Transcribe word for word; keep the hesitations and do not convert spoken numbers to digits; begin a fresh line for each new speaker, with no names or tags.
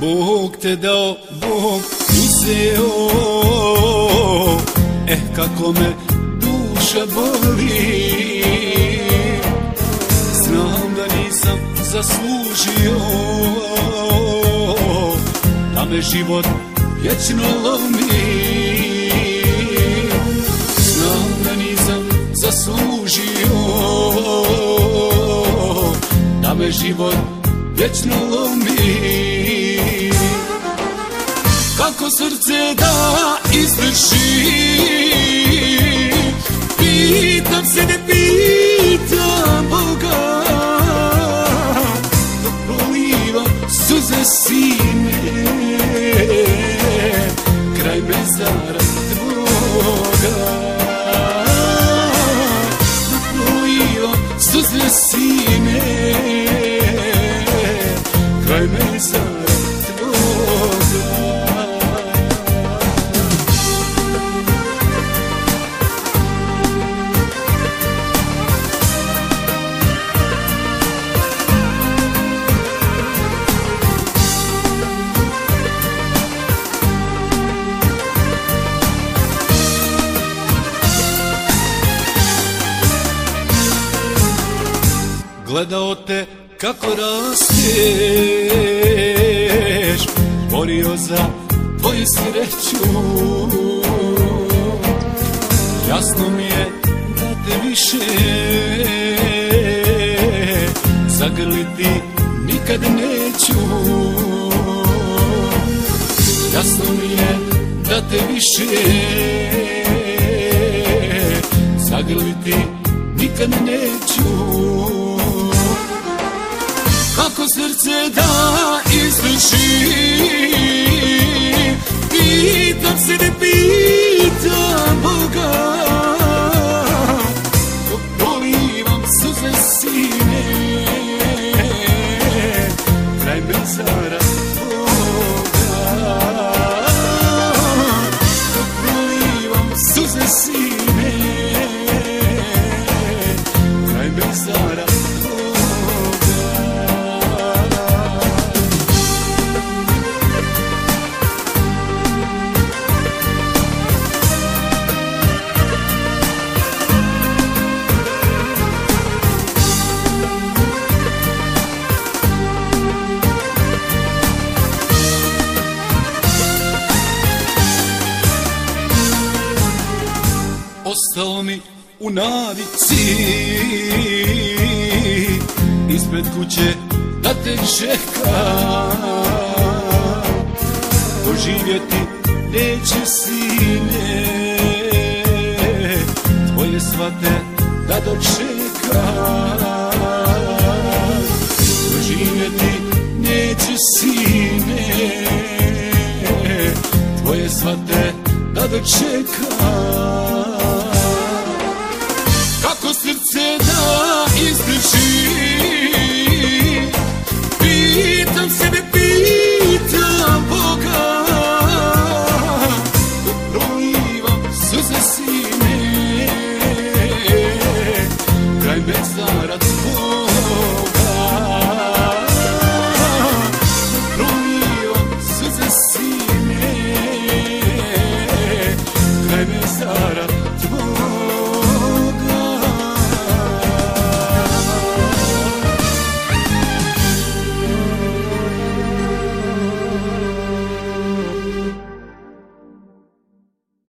Bog te dao, Bog uzeo. Eh, kako me duša boli, znam da nisam zaslužio da me život vječno lomi. Znam da nisam zaslužio da me život vječno lomi. Kako srce da izdrži, pitam se, ne pitam Boga, dok prolivam suze sine kraj mezara tvoga. Dok prolivam suze sine kraj mezara tvoga. Gledao te kako rasteš, borio za tvoju sreću. Jasno mi je da te više zagrliti nikad neću. Jasno mi je da te više zagrliti nikad neću. Kako srce da izdrži, pitam se, ne pitam Boga, dok prolivam suze sine kraj mezara tvoga. Dok prolivam suze sine kraj mezara tvoga. Ostalo mi u navici ispred kuće da te čekam, doživjeti neće sine tvoje svate da dočekam. Doživjeti neće sine tvoje svate da dočekam. Kako srce